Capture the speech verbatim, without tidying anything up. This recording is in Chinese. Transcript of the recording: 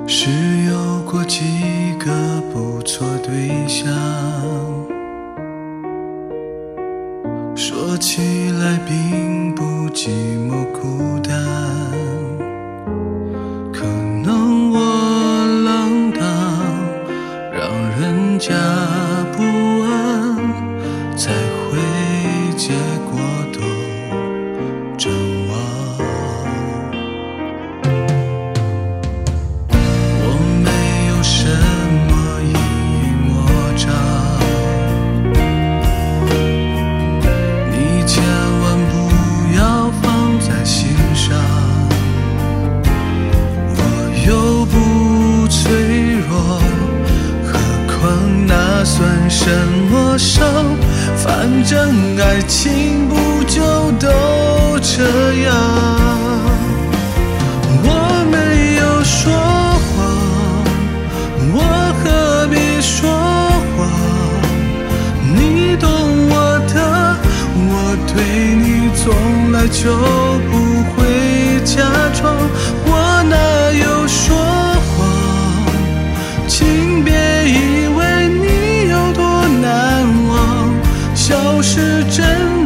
是有过几个不错对象，说起来并不寂寞孤单，可能我浪荡，让人家不安，才会结果都真忘。算什么伤？反正爱情不就都这样？我没有说谎，我何必说谎？你懂我的，我对你从来就不会假装，我哪有说谎？请别以为你消失真